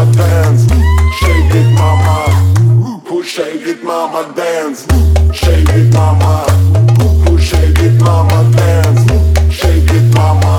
dance. Shake it, mama. Push, shake it, mama, dance. Shake it, mama. Push, shake it, mama, dance. Shake it, mama.